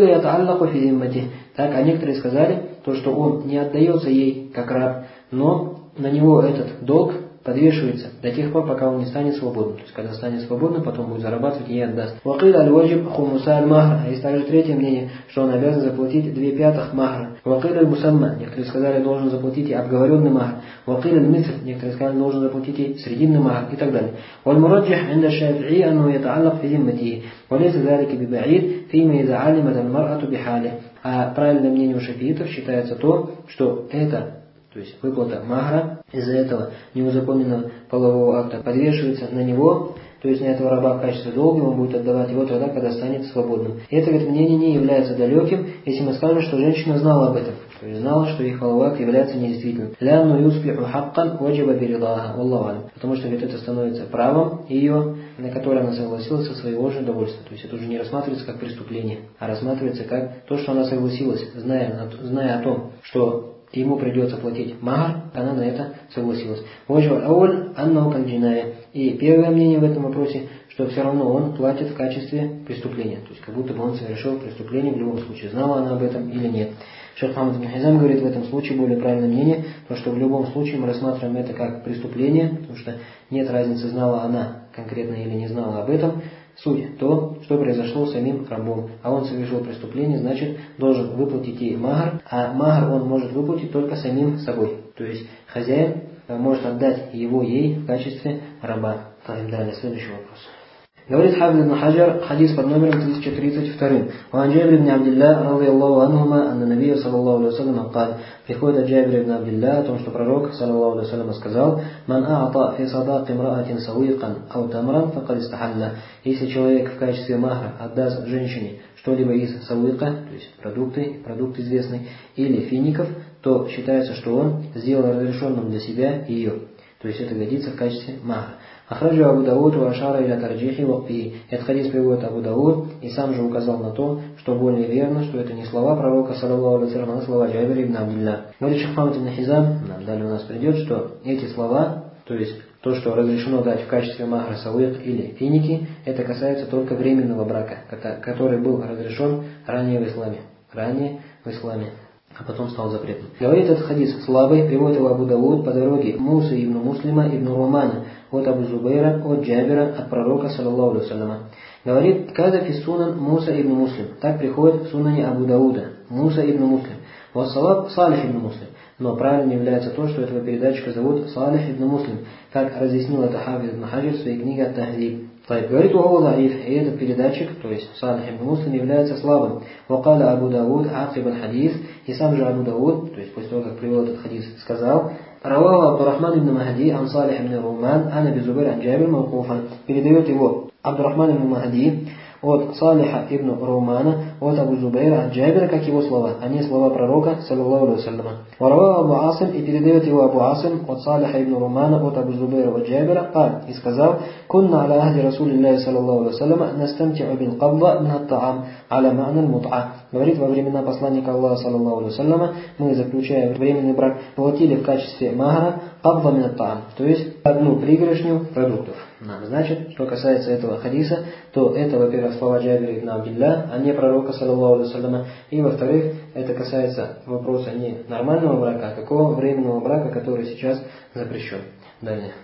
Так, а некоторые сказали, то, что он не отдается ей как раб, но на него этот долг подвешивается до тех пор, пока он не станет свободным. То есть, когда станет свободным, потом будет зарабатывать и отдаст. Вакиль аль-ваджиб хумуса аль-махра. Есть также третье мнение, что он обязан заплатить две пятых махра. Вакиль аль-мусамма. Некоторые сказали, должен заплатить и обговоренный махр. Вакиль аль-митр. Некоторые сказали, должен заплатить и срединный махр и так далее. Валь-мураджих инда шафи'и анну ята'аллак фи зимматихи. Валейса залики биба'ид фима иза алимат аль-мар'ату бихали. А правильное мнение у шафиитов считается то, что это, то есть выплата махра, из-за этого неузаконенного полового акта подвешивается на него, то есть на этого раба в качестве долга, он будет отдавать его тогда, когда станет свободным. И это ведь мнение не является далеким, если мы скажем, что женщина знала об этом, то есть знала, что их половой акт является недействительным. Ля юсбиху хаккан ваджиба биридага, Аллаху алям. Потому что ведь это становится правом ее, на которое она согласилась со своего же удовольствия. То есть это уже не рассматривается как преступление, а рассматривается как то, что она согласилась, зная, зная о том, что ему придется платить махр, она на это согласилась. И первое мнение в этом вопросе, что все равно он платит в качестве преступления. То есть как будто бы он совершил преступление в любом случае. Знала она об этом или нет. Шейх Мухаммад ибн Хизам говорит в этом случае более правильное мнение, потому что в любом случае мы рассматриваем это как преступление, потому что нет разницы, знала она конкретно или не знала об этом. Суть то, что произошло с самим рабом. А он совершил преступление, значит, должен выплатить ей махр, а махр он может выплатить только самим собой. То есть хозяин может отдать его ей в качестве раба. Далее, следующий вопрос. Говорит Хафиз ибн Хаджар, хадис под номером тысяча тридцать два. Ван Джабир ибн Абдилля, ради Аллаху анхума, анна набия, саллаллаху алейхи вассалям, кал. Приходит от Джабира ибн Абдилля о том, что пророк, саллаллаху алейхи вассалям, сказал: «Ман а'ата фи садак имраатин савиqan ау тамран факад истахалла». Если человек в качестве махра отдаст женщине что-либо из савиqa, то есть продукты, продукт известный, или фиников, то считается, что он сделал разрешенным для себя ее. То есть это годится в качестве махра. Ахраджу Абу Дауд ва ашара иля тарджихи вакфи. Этот хадис приводит Абу Дауд и сам же указал на то, что более верно, что это не слова пророка, саллаллаху алейхи вассалям, а слова Джабира ибн Абдилля. Говорит Шейх Мухаммад ибн Хизам, далее у нас придет, что эти слова, то есть то, что разрешено дать в качестве махра савиq или финики, это касается только временного брака, который был разрешен ранее в исламе. Ранее в исламе. А потом стал запретным. Говорит этот хадис слабый, приводит его Абу Дауд по дороге Мусы ибн Муслима ибн Румана от Абу Зубейра, от Джабира, от пророка, саллаллаху алейхи вассалям. Говорит, каза фи сунан Муса ибн Муслим. Так приходит в сунане Абу Дауда. Муса ибн Муслим. Вассалаб Салих ибн Муслим. Но правильно является то, что этого передатчика зовут Салих ибн Муслим, как разъяснил это Хафиз ибн Хаджар в своей книге «Ат-Тахзиб». Говорит, угу даиф, и этот передатчик, то есть Салих ибн Муслим, является слабым. Вакаля Абу Дауд акиб аль-хадис, и сам же Абу Дауд, то есть после того, как привел этот хадис, сказал: Равава Абдурахман ибн Махди ан Салих ибн Руман, ан Аби Зубайр ан Джабир мавкуфан. Передает его Абдурахман ибн Махди от Салиха ибн Румана, от Абу Зубайра, от Джабира, как его слова, а не слова пророка, саллаллаху алейхи вассалям. Варава Абу Асим, и передает его Абу Асим от Салиха ибн Румана, от Абу Зубайра, от Джабира, а, и сказал: «Кунна аля ахди Расулиллахи саллаллаху алейхи вассалям, настамти'у бил кабда мин ат-та'ам, аля ма'на аль-мут'a». Говорит, во времена посланника Аллаха, саллаллаху алейхи вассалям, мы, заключая временный брак, платили в качестве махра кабда мин ат-та'ам, то есть одну пригоршню продуктов. Значит, что касается этого хадиса, то это, во-первых, слова Джабира ибн Абдилля, а не пророка, саллаллаху алейхи вассалям. И, во-вторых, это касается вопроса не нормального брака, а такого временного брака, который сейчас запрещен. Далее.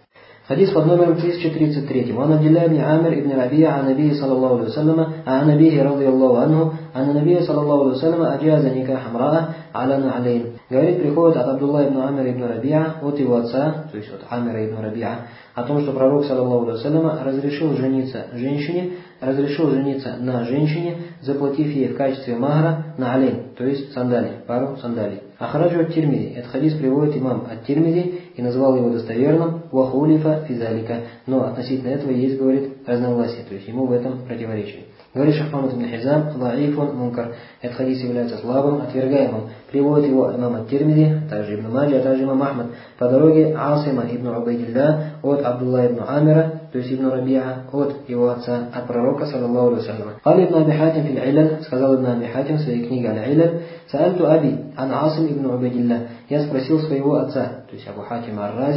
Хадис под номером тысяча тридцать три. Ан Абдилля ибн Амир ибн Рабия, ан Набии саллаллаху алейхи вассалям, ан Набии радийаллаху анху, ан Набии саллаллаху алейхи вассалям аджаза никах амраа аля на'алейн. Говорит, приходит от Абдулла ибн Амир ибн Рабия, от его отца, то есть от Амира ибн Рабия, о том, что пророк, саллаллаху алейхи вассалям, разрешил жениться женщине, разрешил жениться на женщине, заплатив ей в качестве махра на алейн, то есть сандали, пару сандалий. Ахраджу ат-Тирмизи. Этот хадис приводит имам ат-Тирмизи и назвал его достоверным вахулифа физалика. Но относительно этого есть, говорит, разногласие, то есть ему в этом противоречие. Говорит Шейх Мухаммад ибн Хизам, даифун мункар. Этот хадис является слабым, отвергаемым. Приводит его имам ат-Тирмизи, также Ибн Маджи, а также имам Ахмад по дороге Асима ибн Убайдилля от Абдулла ибн Амира, то есть ибн Рабиа, от его отца, от пророка, саллаллаху алейхи вассалям. Кали ибн Аби Хатим фил Иляль, сказал ибн Аби Хатим в своей книге Аль-Иляль, саальту аби ан Асим ибн Убайдилля. Я спросил своего отца, то есть Абу Хатим ар-Рази,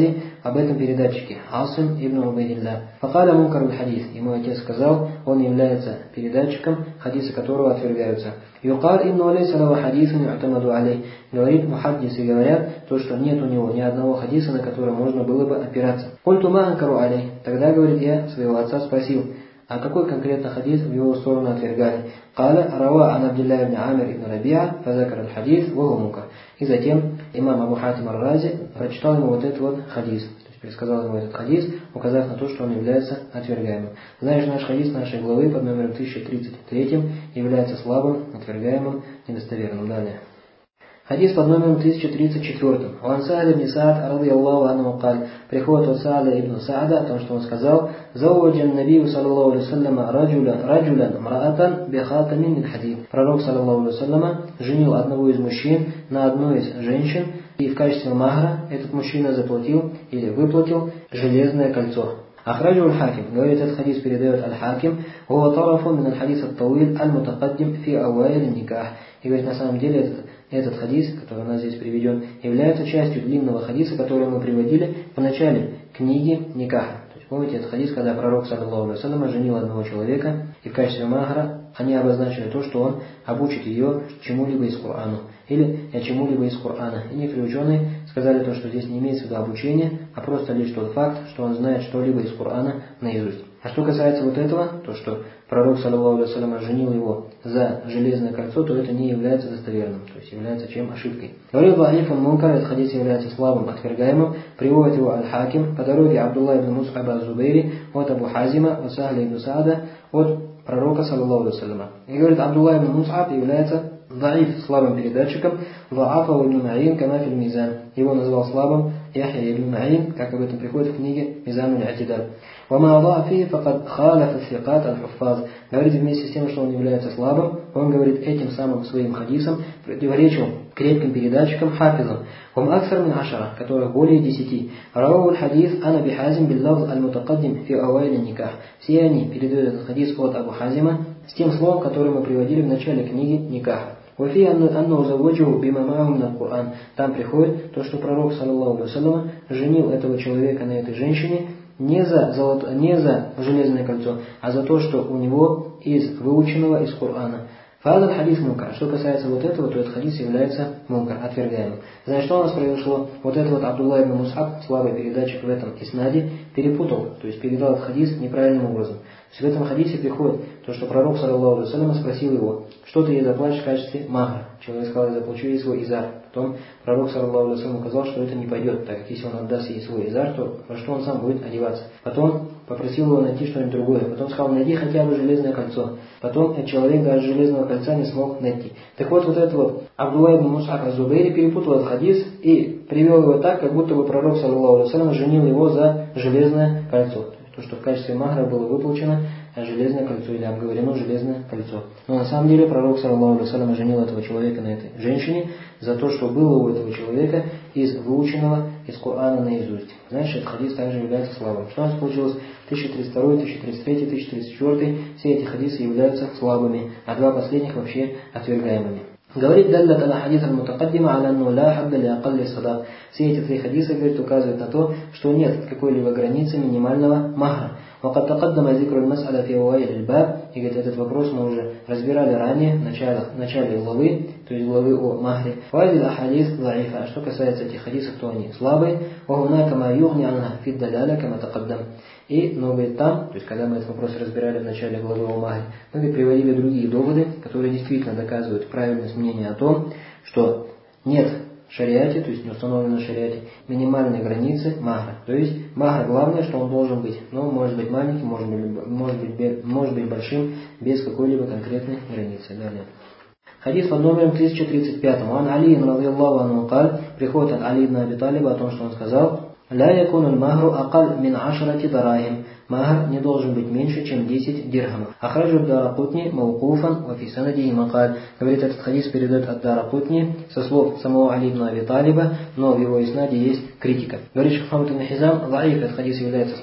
об этом передатчике, Асим ибн Убайдилля. Факаля мункар аль-хадис, и мой отец сказал, он является передатчиком, хадисы которого отвергаются. Юкар ибн алейса лава хадисун ю'тамаду алей. Говорит мухаддисы, говорят, то, что нет у него ни одного хадиса, на который можно было бы опираться. Культу ма анкару алей. Тогда, говорит, я своего отца спросил, а какой конкретно хадис в его сторону отвергали? Каля рава ан Абдилля ибн Амир ибн Рабиа, фазакар аль-хадис, ваху мункар. И затем имам Абу Хатим ар-Рази прочитал ему вот этот вот хадис. Пересказал ему этот хадис, указав на то, что он является отвергаемым. Знаешь, наш хадис нашей главы под номером тысяча тридцать три является слабым, отвергаемым, недостоверным. Далее. Хадис под номером тысяча тридцать четыре. Ван Саад ибн Саад, ради Аллаху анху, каль, приходит от Саада ибн Саада, о том, что он сказал, «Зауаджан набию, саллаллаху алейхи вассаляма, раджулян, раджулян, мраатан, бихатамин мин хадид». Пророк, саллаллаху алейхи вассаляма, женил одного из мужчин на одной из женщин, и в качестве махра этот мужчина заплатил или выплатил железное кольцо. Ахраджу аль-Хаким, говорит, этот хадис передает аль-Хаким, «Хуа тарафу мин аль-хадис ат-тауил аль-мутакаддим фи ауаиль никах». И говорит, на самом деле этот, этот хадис, который у нас здесь приведен, является частью длинного хадиса, который мы приводили в начале книги Никаха. То есть помните этот хадис, когда пророк, саллаллаху алейхи вассалям, женил одного человека, и в качестве махра они обозначили то, что он обучит ее чему-либо из Корана. Или чему-либо из Корана. И некоторые ученые сказали то, что здесь не имеется в виду обучение, а просто лишь тот факт, что он знает что-либо из Корана наизусть. А что касается вот этого, то, что пророк, саллаллаху алейхи вассалям, женил его за железное кольцо, то это не является достоверным, то есть является чем? Ошибкой. Говорил Вахифун Мункар, этот хадис является слабым, отвергаемым, приводит его Аль-Хаким по дороге Абдулла ибн Мус'аба аз-Зубейри от Абу Хазима, от Сахля ибн Саада, от пророка, саллаллаху алейхи вассалям. И говорит, Абдулла ибн Мус'аб является даиф, слабым передатчиком, ваафа ибн Ма'ин кама фил мизан. Его назвал слабым Яхья ибн Ма'ин, как об этом приходит в книге Мизан аль-Атидаль. Вама Аллах фи факад халяф ас-сикат аль-хуффаз. Говорит, вместе с тем, что он является слабым, он говорит, этим самым своим хадисом противоречил крепким передатчикам хафизам, хум аксар мин ашара, которых более десяти. Равау аль-хадис ана бихазим биллавз аль-мутакаддим фи ауайли никах. Все они передают этот хадис от Абу Хазима с тем словом, которое мы приводили в начале книги Никаха. Вафи анну заводжу бимамахум на Коран. Там приходит то, что пророк, саллаллаху алейхи вассалям, женил этого человека на этой женщине не за, золото, не за железное кольцо, а за то, что у него из выученного из Корана. Фадал хадис мункар. Что касается вот этого, то этот хадис является мункар, отвергаемым. Значит, что у нас произошло? Вот этот вот Абдулла ибн Мус'аб, слабый передатчик в этом иснаде, перепутал, то есть передал этот хадис неправильным образом. То есть в этом хадисе приходит то, что пророк, саллаллаху алейхи вассалям, спросил его, что ты ей заплатишь в качестве махра. Человек сказал, я заплачу ей свой изар. Потом пророк, саллаллаху алейхи вассалям, указал, что это не пойдет, так как если он отдаст ей свой изар, то во что он сам будет одеваться. Потом попросил его найти что-нибудь другое. Потом сказал, найди хотя бы железное кольцо. Потом этот человек даже железного кольца не смог найти. Так вот, вот этот вот Абдулла ибн Мус'аб аз-Зубейри перепутал этот хадис и привел его так, как будто бы пророк, саллаллаху алейхи вассалям, женил его за железное кольцо. То, что в качестве махра было выплачено железное кольцо или обговорено железное кольцо. Но на самом деле пророк, саллаллаху алейхи вассалям, женил этого человека на этой женщине за то, что было у этого человека из выученного из Корана наизусть. Значит, этот хадис также является слабым. Что у нас получилось? тысяча тридцать два, тысяча тридцать три, тысяча тридцать четыре. Все эти хадисы являются слабыми, а два последних вообще отвергаемыми. Говорит, даллат аля хадис аль-мутакаддима аля анну ла хадда ли акалли садак. Все эти три хадиса, говорит, указывают на то, что нет какой-либо границы минимального махра. وقد تقدم ذكر المسألة في أوائل الباب. И говорит, этот вопрос мы уже разбирали ранее, в начале, в начале главы, то есть главы о махре. وهذه الأحاديث ضعيفة. А что касается этих хадисов, то они слабые. وهناك ما يغني عنها في الدلالة كما تقدم. И, но говорит, там, то есть когда мы этот вопрос разбирали в начале главы о махре, мы говорит, приводили другие доводы, которые действительно доказывают правильность мнения о том, что нет в шариате, то есть не установлено в шариате, минимальной границы махра. То есть махр главное, что он должен быть, но может быть маленьким, может быть, может быть, может быть большим, без какой-либо конкретной границы. Далее. Хадис под номером тысяча тридцать пять. Ан Али радийаллаху анху каль, приходит от Али ибн Аби Талиба о том, что он сказал, لا يكون المهر أقل من عشرة دراهم. Махр не должен быть меньше, чем десять дирхамов. Ахраджу ад-Даракутни мауқуфан ва фи санадихи мақаль. Говорит, этот хадис передает от Даракутни со слов самого Али ибн Аби Талиба, но в его иснаде есть критика. Говорит Шейх Мухаммад ибн Хизам, даиф, этот хадис является слабым.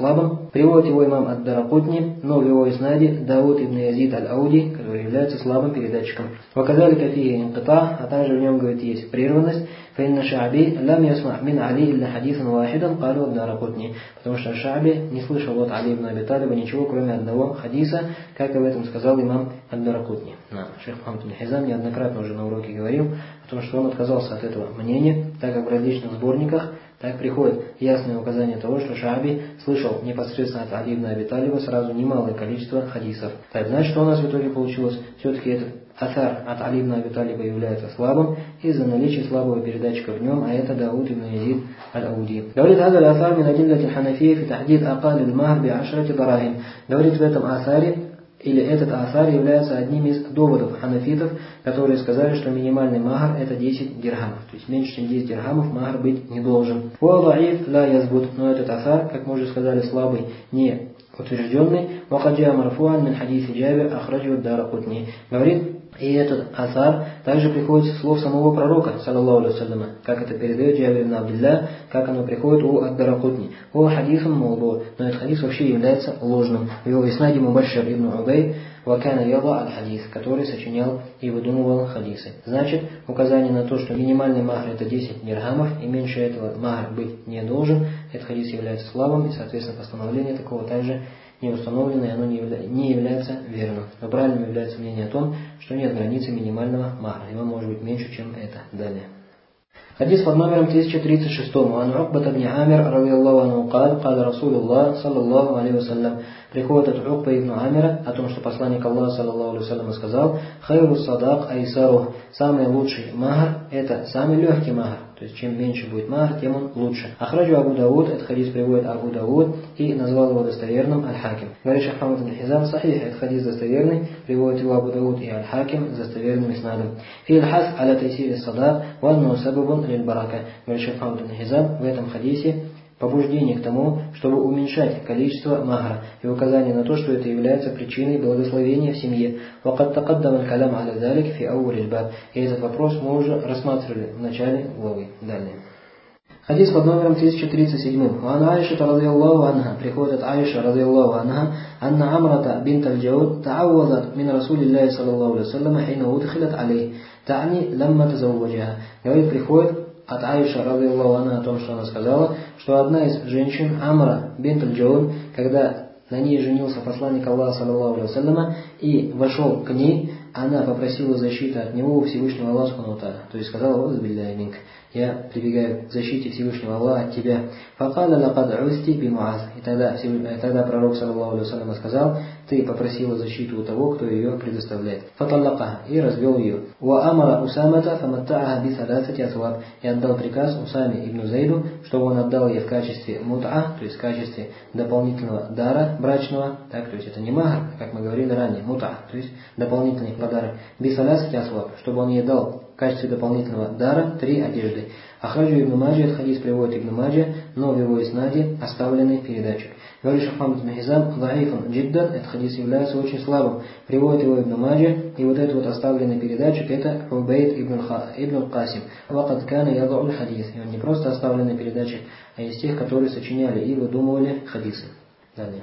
Приводит его имам ад-Даракутни, но в его иснаде Дауд ибн Язид аль-Ауди, который является слабым передатчиком. Ваказали кафии инкита, а также в нем, говорит, есть прерванность. فإن Шааби лам ясма мин Али илля хадисан вахидан калу ад-Даракутни. Потому что Шааби не слышал от Али ибн Аби Талиба ничего, кроме одного хадиса, как об этом сказал имам ад-Даракутни. Шейх Мухаммад ибн Хизам неоднократно уже на уроке говорил о том, что он отказался от этого мнения, так как в различных сборниках так приходит ясное указание того, что Шааби слышал непосредственно от Али ибн Аби Талиба сразу немалое количество хадисов. Так, значит, что у нас в итоге получилось? Все-таки этот асар от Али ибн Аби Талиба является слабым из-за наличия слабого передатчика в нем, а это Дауд ибн Язид аль-Ауди. Говорит, هذا الآثار من أدلة الحنفية في تحديد أقل المهر بعشرة دراهم. Говорит, в этом асаре, или этот асар является одним из доводов ханафитов, которые сказали, что минимальный махар это десять дирхамов. То есть меньше, чем десять дирхамов махар быть не должен. وضعيف لا يثبت. Но этот асар, как мы уже сказали, слабый, не утвержденный. وقد جاء مرفوعا من حديث جابر أخرجه الدارقطني. Говорит, и этот асар также приходит с слов самого пророка, саллаллаху алейхи вассаляма, как это передает Джабир ибн Абдилля, как оно приходит у ад-Даракутни. О хадисун мауду, но этот хадис вообще является ложным. В его иснаде Мубашшир ибн Убайд вакана яда аль-хадис, который сочинял и выдумывал хадисы. Значит, указание на то, что минимальный махр это десять дирхамов, и меньше этого махр быть не должен, этот хадис является слабым, и, соответственно, постановление такого также не установлено, и оно не, явля... не является верным. Но правильным является мнение о том, что нет границы минимального махра, его может быть меньше, чем это. Далее. Хадис под номером тысяча тридцать шесть. Ан Укбат ибн Амир, радийаллаху анху, قال, قال رسول الله صلى الله عليه وسلم. Приходит от Укба ибн Амира о том, что посланник Аллаха, саллаллаху алейхи вассалям, сказал: хайру садак айсарух. Самый лучший махр это самый легкий махр. То есть чем меньше будет махр, тем он лучше. Ахраджу Абу Дауд, этот хадис приводит Абу Дауд и назвал его достоверным Аль-Хаким. Говорит Шейх Мухаммад ибн Хизам, сахих, этот хадис достоверный, приводит его Абу Дауд и Аль-Хаким с достоверным иснадом. Фи аль-хас аля тайсири садак ва анну сабабун лиль барака. Говорит Шейх Мухаммад ибн Хизам, в этом хадисе побуждение к тому, чтобы уменьшать количество махра, и указание на то, что это является причиной благословения в семье. وَقَدْ تَقَدَّمَ الْكَلَامُ عَلَى ذَلِكَ فِي أَوَّلِ الْبَابِ. И этот вопрос мы уже рассматривали в начале главы. Далее. Хадис под номером тысяча тридцать семь. وعن عائشة رضي الله عنها, приходит от Аиша رضي الله عنها, أن عمرة بنت الجود تعوذت من رسول الله صلى الله عليه وسلم حين أدخلت عليه, تعني لما تزوجها. Говорит, приходит от Аиша, радийаллаху анха, о том, что она сказала, что одна из женщин, Амра бинт аль-Джаун, когда на ней женился посланник Аллаха, саллаллаху алейхи вассаляма, и вошел к ней, она попросила защиты от него у Всевышнего Аллаха, субхану ва тааля. То есть сказала: «Уз билляхи минк, я прибегаю к защите Всевышнего Аллаха от тебя». Факаля лакад усти би Муаз. И тогда, тогда пророк, саллаллаху алейхи вассалям, сказал: ты попросила защиту у того, кто ее предоставляет. Фаталлакаха, и развел ее. Ва амара Усамата фаматта'аха би саласати асваб. И отдал приказ Усаме ибн Зайду, чтобы он отдал ей в качестве мут'a, то есть в качестве дополнительного дара брачного, так, то есть это не махр, как мы говорили ранее, мут'a, то есть дополнительный подарок, би саласати асваб, чтобы он ей дал в качестве дополнительного дара три одежды. Ахраджу ибн Маджи, этот хадис приводит ибн Маджи, но в его иснаде оставленный передатчик. Говорит Шейх Мухаммад ибн Хизам, даифун джиддан, этот хадис является очень слабым. Приводит его ибн Маджи, и вот этот вот оставленный передатчик это Убайд ибн, ибн Касим. Вакад кана ядуль хадис. И он не просто оставленный передатчик, а из тех, которые сочиняли и выдумывали хадисы. Далее.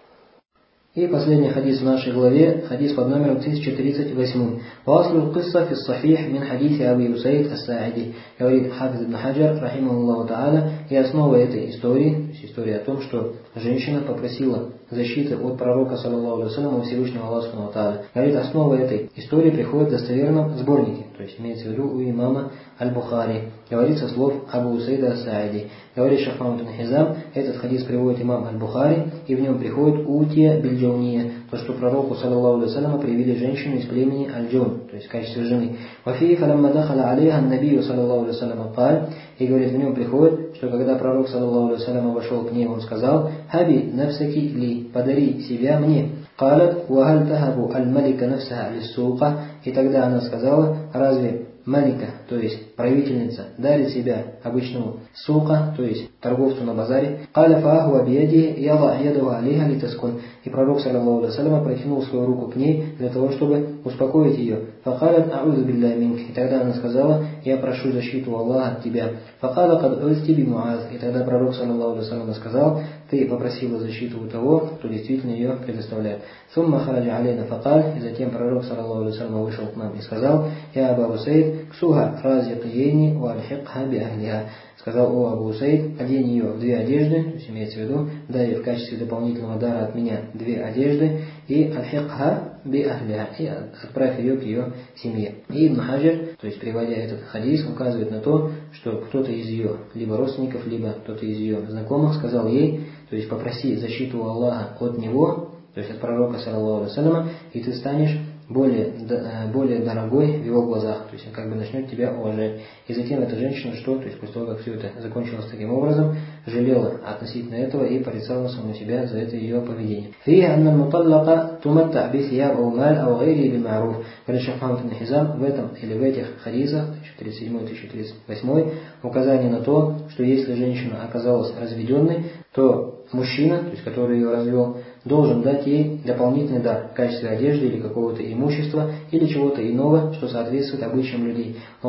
И последний хадис в нашей главе, хадис под номером тысяча тридцать восемь. «Васлу кисса фи сахих мин хадиси Аби Усайд ас-Сааиди». Говорит Хафиз ибн Хаджар, рахимахуллаху та'аля, и основа этой истории, то есть история о том, что женщина попросила защиты от пророка, саллаллаху алейхи вассаляма, Всевышнего Аллаха субхану ва тааля. Говорит, основа этой истории приходит в достоверном сборнике, то есть имеется в виду у имама Аль-Бухари. Говорит со слов Абу Усайда ас-Сааиди. Говорит Шейх Мухаммад ибн Хизам, этот хадис приводит имам Аль-Бухари, и в нем приходит утия бильджауния, то, что пророку, саллаллаху алейхи вассаляма, привели женщину из племени Аль-Джаун, то есть в качестве жены. Вафии фалямма дахаля алейха набию, саллаллаху алейхи вассаляма, каль, и говорит, в нем приходит, что когда пророк, саллаллаху алейхи вассаляма, вошел к ней, он сказал: «Хаби нафсаки ли, подари себя мне». Калят вахаль тахабу аль-малика нафсаха лиссука. И тогда она сказала: разве малика, то есть правительница, дарит себя обычному сука, то есть торговцу на базаре. Каля фааху абияди яла яду алиха литаскун. И пророк, саллаллаху алейхи вассалям, протянул свою руку к ней для того, чтобы успокоить ее. Факалят аузу билляхи минк. И тогда она сказала: я прошу защиту Аллаха от тебя. Факаля кад узти би Муаз. И тогда пророк, саллаллаху алейхи вассалям, сказал: ты попросила защиту у того, кто действительно ее предоставляет. Сумма хараджа алейна факаль, и затем пророк, саллаллаху алейхи ва саллям, вышел к нам и сказал: «Я Аба Усейд, ксуха разиqiyейни ва альхикха би ахлиха». Сказал: «О Абу Усейд, одень ее в две одежды», то есть имеется в виду, дай ей в качестве дополнительного дара от меня две одежды, и альхикха би ахлиха, и отправь ее к ее семье. И Ибн Хаджар, то есть приводя этот хадис, указывает на то, что кто-то из ее либо родственников, либо кто-то из ее знакомых сказал ей, то есть попроси защиту у Аллаха от него, то есть от пророка, саллаллаху алейхи ва салляма, и ты станешь более, более дорогой в его глазах, то есть он как бы начнет тебя уважать. И затем эта женщина, что, то есть после того, как все это закончилось таким образом, жалела относительно этого и порицала саму себя за это ее поведение. В этом или в этих хадисах, тысяча тридцать седьмой — тысяча тридцать восьмой, указание на то, что если женщина оказалась разведенной, то мужчина, то есть который ее развел, должен дать ей дополнительный дар в качестве одежды или какого-то имущества или чего-то иного, что соответствует обычаям людей. И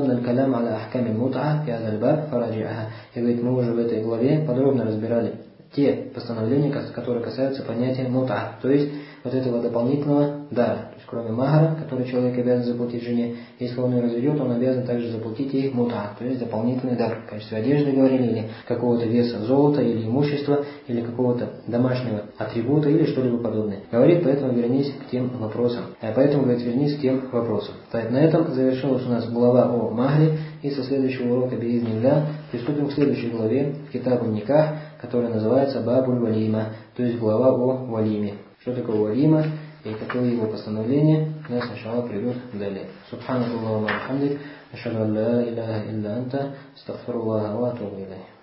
говорит, мы уже в этой главе подробно разбирали те постановления, которые касаются понятия мута, то есть вот этого дополнительного дара. То есть кроме махара, который человек обязан заплатить жене, если он ее разведет, он обязан также заплатить ей мута, то есть дополнительный дар в качестве одежды, говорили, или какого-то веса золота, или имущества, или какого-то домашнего атрибута, или что-либо подобное. Говорит, поэтому вернись к тем вопросам. А поэтому, говорит, вернись к тем вопросам. Так, на этом завершилась у нас глава о махре, и со следующего урока биизнилля приступим к следующей главе, в китабу никах, которая называется Бабуль Валима, то есть глава о валиме. Что такое валима и какое его постановление, нас сначала придут далее. Субханакаллаху ва бихамдик, ашхаду ан ла иляха илля анта, астагфируллаха ва атубу илейх.